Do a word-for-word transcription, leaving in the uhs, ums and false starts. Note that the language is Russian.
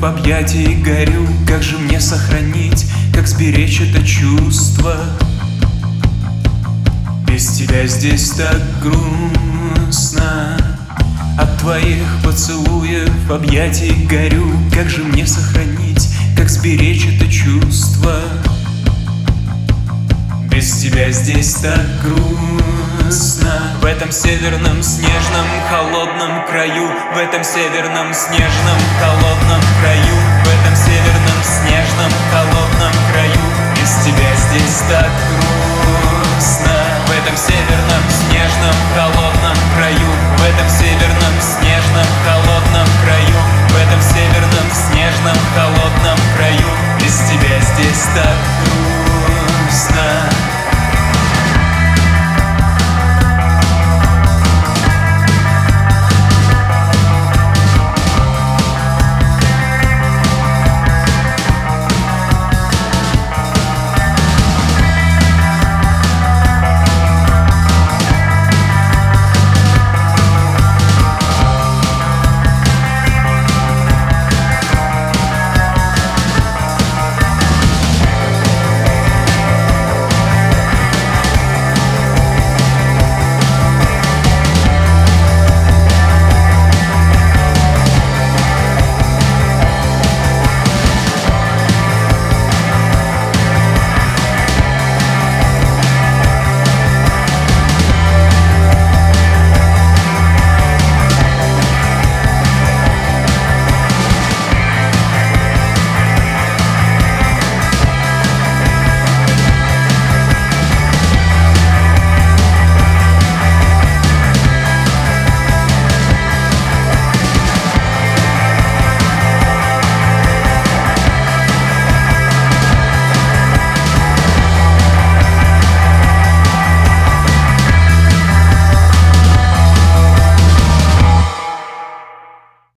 поцелуев, объятий горю. Как же мне сохранить, как сберечь это чувство? Без тебя здесь так грустно. От твоих поцелуев, объятий горю. Как же мне сохранить, как сберечь это чувство? Без тебя здесь так грустно. В этом северном снежном холодном краю, в этом северном снежном холодном краю